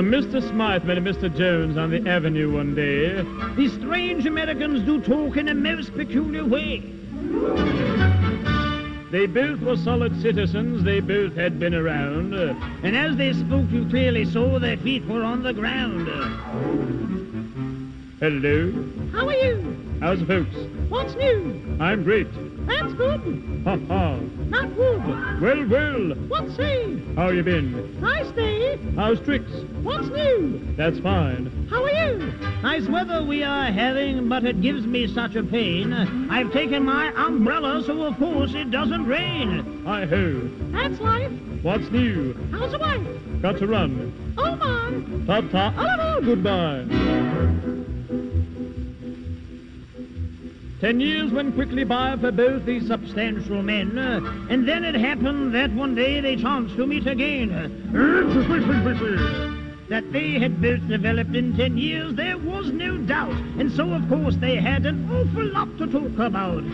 Mr. Smythe met a Mr. Jones on the avenue one day. These strange Americans do talk in a most peculiar way. They both were solid citizens, they both had been around. And as they spoke, you clearly saw their feet were on the ground. Hello. How are you? How's the folks? What's new? I'm great. That's good. Ha ha. Not good. Well, well. What say? How you been? I stay. How's tricks? What's new? That's fine. How are you? Nice weather we are having, but it gives me such a pain. I've taken my umbrella, so of course it doesn't rain. Hi-ho. That's life. What's new? How's the wife? Got to run. Oh, my. Ta-ta. Oh, goodbye. 10 years went quickly by for both these substantial men, and then it happened that one day they chanced to meet again. That they had both developed in 10 years, there was no doubt, and so, of course, they had an awful lot to talk about.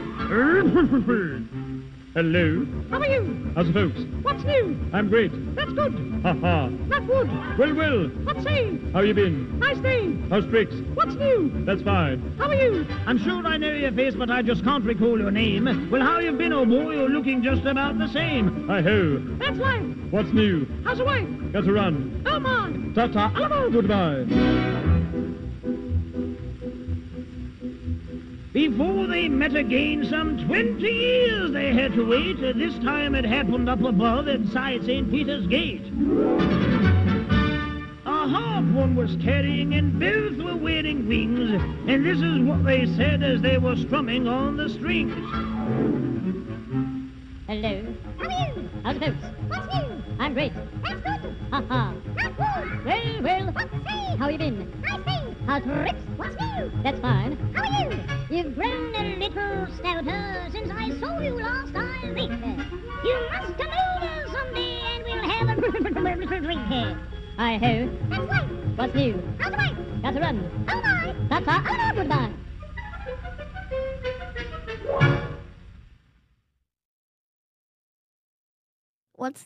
Hello. How are you? How's the folks? What's new? I'm great. That's good. Ha ha. Not good. Well, well. What say? How you been? I stay. How's tricks? What's new? That's fine. How are you? I'm sure I know your face, but I just can't recall your name. Well, how you been, old boy? You're looking just about the same. Hi-ho. That's life. What's new? How's the wife? Got to run. Oh, my. Ta-ta. Oh, goodbye. Before they met again, some 20 years they had to wait. This time it happened up above inside St. Peter's Gate. A harp one was carrying, and both were wearing wings. And this is what they said as they were strumming on the strings. Hello. How are you? How's the folks? What's new? I'm great. That's good. Ha ha. Not good. Well, well. What say? How you been? I stay. How's tricks? What's new? That's fine. How are you? You've grown a little stouter since I saw you last, I think. You must come over someday and we'll have a little drink here. Hi-ho. That's right. What's new? How's the wife? Got to run. Oh, my. Ta-ta. Oh, no, goodbye. What's